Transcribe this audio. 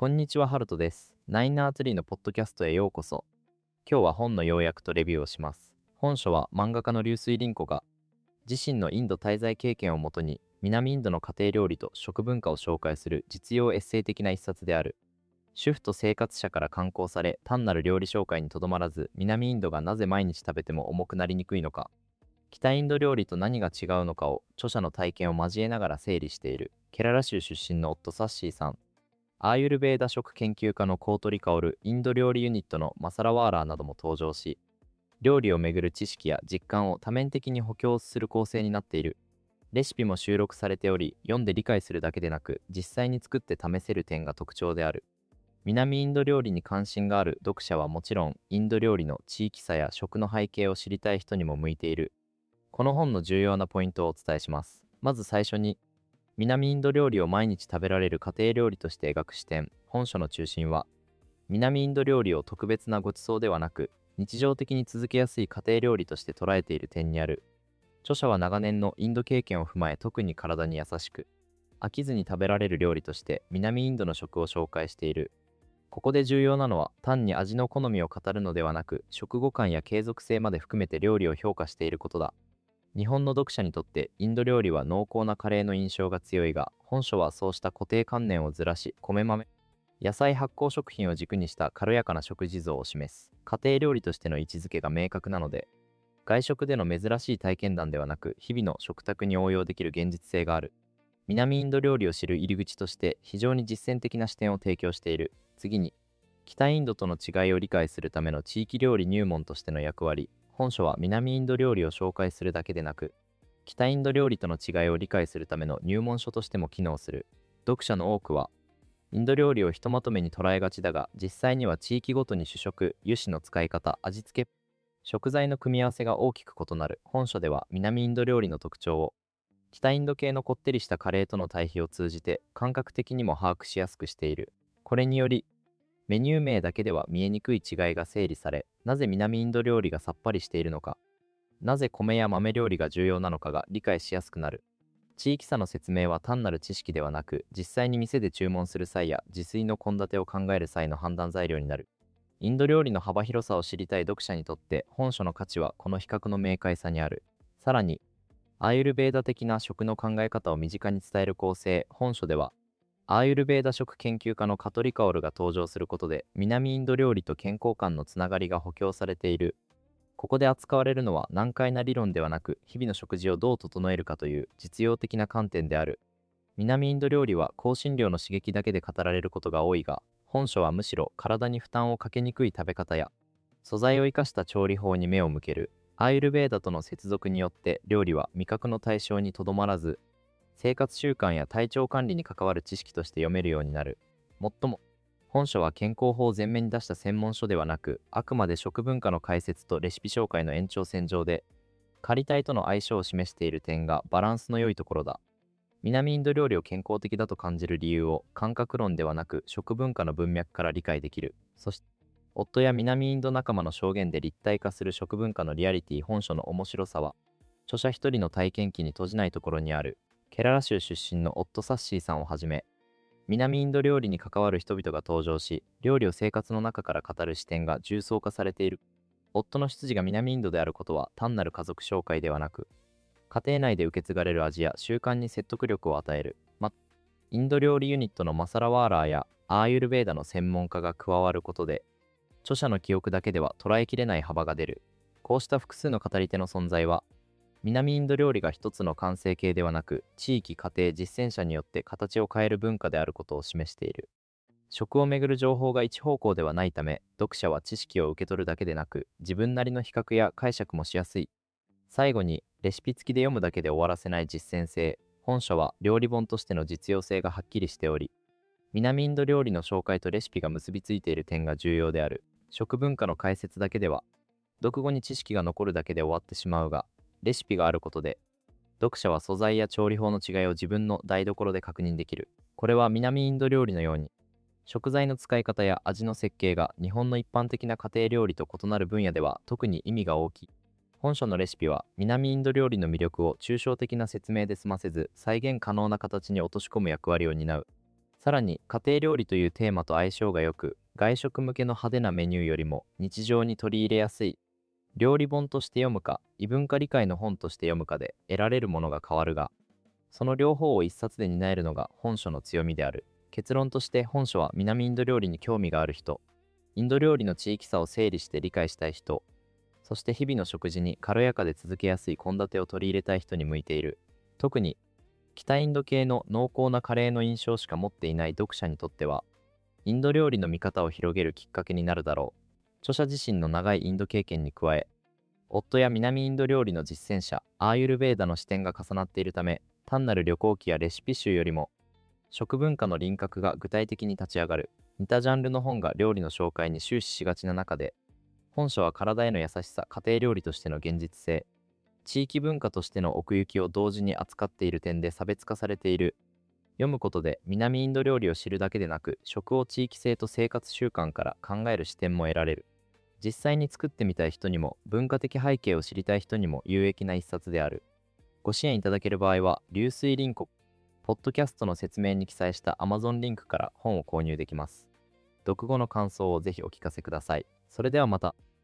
こんにちは、ハルトです。ナインナーツリーのポッドキャストへようこそ。今日は本の要約とレビューをします。本書は漫画家の柳水凛子が自身のインド滞在経験をもとに南インドの家庭料理と食文化を紹介する実用エッセイ的な一冊である。主婦と生活者から刊行され、単なる料理紹介にとどまらず、南インドがなぜ毎日食べても重くなりにくいのか、北インド料理と何が違うのかを著者の体験を交えながら整理している。ケララ州出身の夫サッシーさん、アーユルベーダ食研究家のコートリカオル、インド料理ユニットのマサラワーラーなども登場し、料理をめぐる知識や実感を多面的に補強する構成になっている。レシピも収録されており、読んで理解するだけでなく、実際に作って試せる点が特徴である。南インド料理に関心がある読者はもちろん、インド料理の地域差や食の背景を知りたい人にも向いている。この本の重要なポイントをお伝えします。まず最初に、南インド料理を毎日食べられる家庭料理として描く視点。本書の中心は、南インド料理を特別なご馳走ではなく、日常的に続けやすい家庭料理として捉えている点にある。著者は長年のインド経験を踏まえ、特に体に優しく、飽きずに食べられる料理として南インドの食を紹介している。ここで重要なのは、単に味の好みを語るのではなく、食後感や継続性まで含めて料理を評価していることだ。日本の読者にとってインド料理は濃厚なカレーの印象が強いが、本書はそうした固定観念をずらし、米豆、野菜発酵食品を軸にした軽やかな食事像を示す。家庭料理としての位置づけが明確なので、外食での珍しい体験談ではなく、日々の食卓に応用できる現実性がある。南インド料理を知る入り口として非常に実践的な視点を提供している。次に、北インドとの違いを理解するための地域料理入門としての役割。本書は南インド料理を紹介するだけでなく、北インド料理との違いを理解するための入門書としても機能する。読者の多くは、インド料理をひとまとめに捉えがちだが、実際には地域ごとに主食、油脂の使い方、味付け、食材の組み合わせが大きく異なる。本書では南インド料理の特徴を、北インド系のこってりしたカレーとの対比を通じて感覚的にも把握しやすくしている。これにより、メニュー名だけでは見えにくい違いが整理され、なぜ南インド料理がさっぱりしているのか、なぜ米や豆料理が重要なのかが理解しやすくなる。地域差の説明は単なる知識ではなく、実際に店で注文する際や自炊の献立を考える際の判断材料になる。インド料理の幅広さを知りたい読者にとって本書の価値はこの比較の明快さにある。さらに、アーユルベーダ的な食の考え方を身近に伝える構成。本書では、アーユルベーダ食研究家のカトリカオルが登場することで、南インド料理と健康観のつながりが補強されている。ここで扱われるのは難解な理論ではなく、日々の食事をどう整えるかという実用的な観点である。南インド料理は香辛料の刺激だけで語られることが多いが、本書はむしろ体に負担をかけにくい食べ方や、素材を生かした調理法に目を向ける。アーユルベーダとの接続によって料理は味覚の対象にとどまらず、生活習慣や体調管理に関わる知識として読めるようになる。もっとも、本書は健康法を前面に出した専門書ではなく、あくまで食文化の解説とレシピ紹介の延長線上で、仮体との相性を示している点がバランスの良いところだ。南インド料理を健康的だと感じる理由を感覚論ではなく食文化の文脈から理解できる。そして、夫や南インド仲間の証言で立体化する食文化のリアリティ。本書の面白さは、著者一人の体験記に閉じないところにある。ケララ州出身の夫サッシーさんをはじめ、南インド料理に関わる人々が登場し、料理を生活の中から語る視点が重層化されている。夫の出自が南インドであることは単なる家族紹介ではなく、家庭内で受け継がれる味や習慣に説得力を与える。インド料理ユニットのマサラワーラーやアーユルベーダの専門家が加わることで、著者の記憶だけでは捉えきれない幅が出る。こうした複数の語り手の存在は、南インド料理が一つの完成形ではなく、地域、家庭、実践者によって形を変える文化であることを示している。食をめぐる情報が一方向ではないため、読者は知識を受け取るだけでなく、自分なりの比較や解釈もしやすい。最後に、レシピ付きで読むだけで終わらせない実践性。本書は料理本としての実用性がはっきりしており、南インド料理の紹介とレシピが結びついている点が重要である。食文化の解説だけでは、読後に知識が残るだけで終わってしまうが、レシピがあることで、読者は素材や調理法の違いを自分の台所で確認できる。これは南インド料理のように、食材の使い方や味の設計が日本の一般的な家庭料理と異なる分野では特に意味が大きい。本書のレシピは南インド料理の魅力を抽象的な説明で済ませず、再現可能な形に落とし込む役割を担う。 さらに家庭料理というテーマと相性が良く、外食向けの派手なメニューよりも日常に取り入れやすい料理本として読むか異文化理解の本として読むかで得られるものが変わるが、その両方を一冊で担えるのが本書の強みである。結論として本書は南インド料理に興味がある人、インド料理の地域差を整理して理解したい人、そして日々の食事に軽やかで続けやすい献立を取り入れたい人に向いている。特に北インド系の濃厚なカレーの印象しか持っていない読者にとっては、インド料理の見方を広げるきっかけになるだろう。著者自身の長いインド経験に加え、夫や南インド料理の実践者、アーユルヴェーダの視点が重なっているため、単なる旅行記やレシピ集よりも、食文化の輪郭が具体的に立ち上がる。似たジャンルの本が料理の紹介に終始しがちな中で、本書は体への優しさ、家庭料理としての現実性、地域文化としての奥行きを同時に扱っている点で差別化されている。読むことで南インド料理を知るだけでなく、食を地域性と生活習慣から考える視点も得られる。実際に作ってみたい人にも文化的背景を知りたい人にも有益な一冊である。ご支援いただける場合は、流水林庫ポッドキャストの説明に記載した Amazon リンクから本を購入できます。読後の感想をぜひお聞かせください。それではまた。